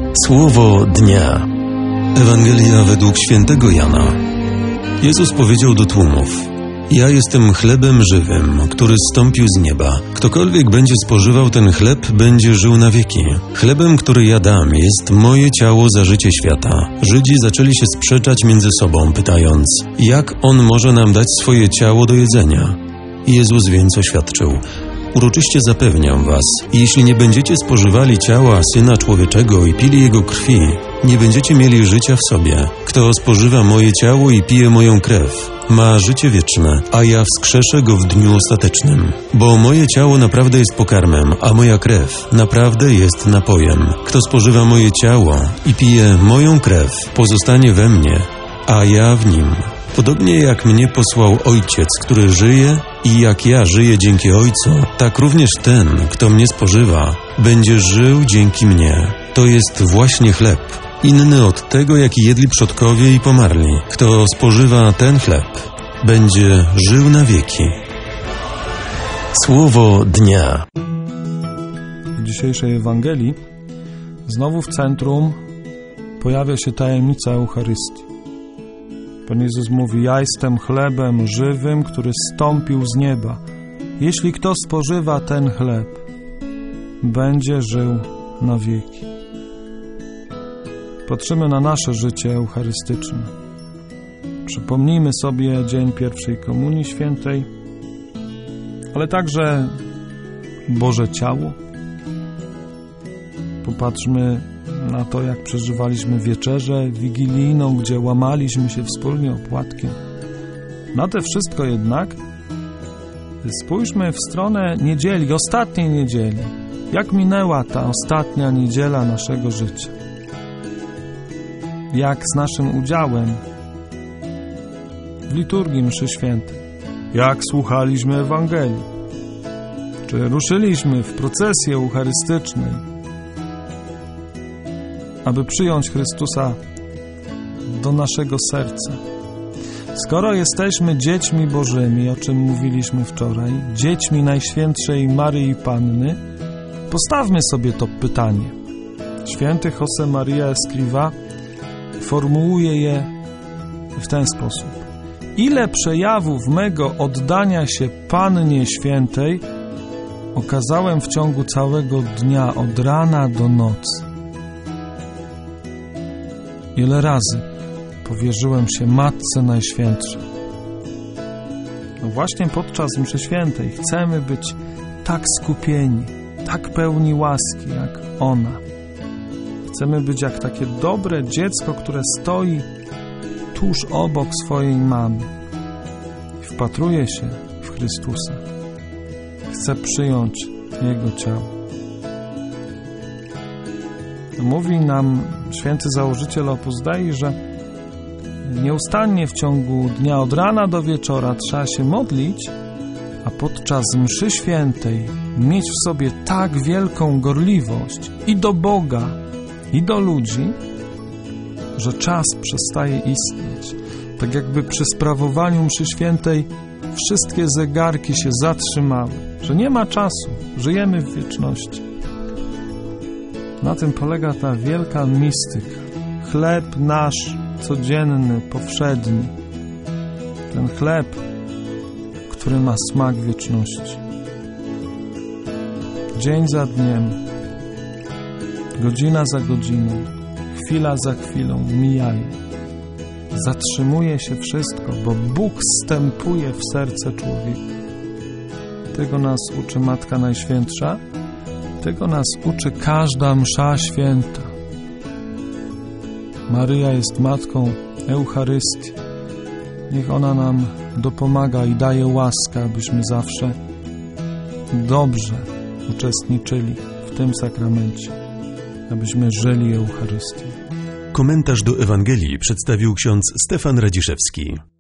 Słowo dnia. Ewangelia według świętego Jana. Jezus powiedział do tłumów: Ja jestem chlebem żywym, który zstąpił z nieba. Ktokolwiek będzie spożywał ten chleb, będzie żył na wieki. Chlebem, który ja dam, jest moje ciało za życie świata. Żydzi zaczęli się sprzeczać między sobą, pytając: jak on może nam dać swoje ciało do jedzenia? Jezus więc oświadczył: Uroczyście zapewniam was, jeśli nie będziecie spożywali ciała Syna Człowieczego i pili Jego krwi, nie będziecie mieli życia w sobie. Kto spożywa moje ciało i pije moją krew, ma życie wieczne, a ja wskrzeszę go w dniu ostatecznym. Bo moje ciało naprawdę jest pokarmem, a moja krew naprawdę jest napojem. Kto spożywa moje ciało i pije moją krew, pozostanie we mnie, a ja w nim. Podobnie jak mnie posłał Ojciec, który żyje, i jak ja żyję dzięki Ojcu, tak również ten, kto mnie spożywa, będzie żył dzięki mnie. To jest właśnie chleb, inny od tego, jaki jedli przodkowie i pomarli. Kto spożywa ten chleb, będzie żył na wieki. Słowo dnia. W dzisiejszej Ewangelii znowu w centrum pojawia się tajemnica Eucharystii. Pan Jezus mówi: ja jestem chlebem żywym, który zstąpił z nieba. Jeśli kto spożywa ten chleb, będzie żył na wieki. Patrzymy na nasze życie eucharystyczne. Przypomnijmy sobie dzień pierwszej Komunii Świętej, ale także Boże Ciało. Popatrzmy na to, jak przeżywaliśmy wieczerzę wigilijną, gdzie łamaliśmy się wspólnie opłatkiem. Na to wszystko jednak spójrzmy w stronę niedzieli, ostatniej niedzieli. Jak minęła ta ostatnia niedziela naszego życia? Jak z naszym udziałem w liturgii mszy świętej? Jak słuchaliśmy Ewangelii? Czy ruszyliśmy w procesji eucharystycznej, aby przyjąć Chrystusa do naszego serca? Skoro jesteśmy dziećmi Bożymi, o czym mówiliśmy wczoraj, dziećmi Najświętszej Maryi Panny, postawmy sobie to pytanie. Święty Josemaria Escrivá formułuje je w ten sposób: ile przejawów mego oddania się Pannie Świętej okazałem w ciągu całego dnia, od rana do nocy? Ile razy powierzyłem się Matce Najświętszej? No właśnie podczas mszy świętej chcemy być tak skupieni, tak pełni łaski jak ona. Chcemy być jak takie dobre dziecko, które stoi tuż obok swojej mamy i wpatruje się w Chrystusa. Chce przyjąć Jego ciało. Mówi nam święty założyciel Opus Dei, że nieustannie w ciągu dnia od rana do wieczora trzeba się modlić, a podczas mszy świętej mieć w sobie tak wielką gorliwość i do Boga, i do ludzi, że czas przestaje istnieć. Tak jakby przy sprawowaniu mszy świętej wszystkie zegarki się zatrzymały, że nie ma czasu, żyjemy w wieczności. Na tym polega ta wielka mistyka. Chleb nasz codzienny, powszedni. Ten chleb, który ma smak wieczności. Dzień za dniem, godzina za godziną, chwila za chwilą mijają. Zatrzymuje się wszystko, bo Bóg wstępuje w serce człowieka. Tego nas uczy Matka Najświętsza. Tego nas uczy każda msza święta. Maryja jest Matką Eucharystii. Niech ona nam dopomaga i daje łaskę, abyśmy zawsze dobrze uczestniczyli w tym sakramencie, abyśmy żyli Eucharystią. Komentarz do Ewangelii przedstawił ksiądz Stefan Radziszewski.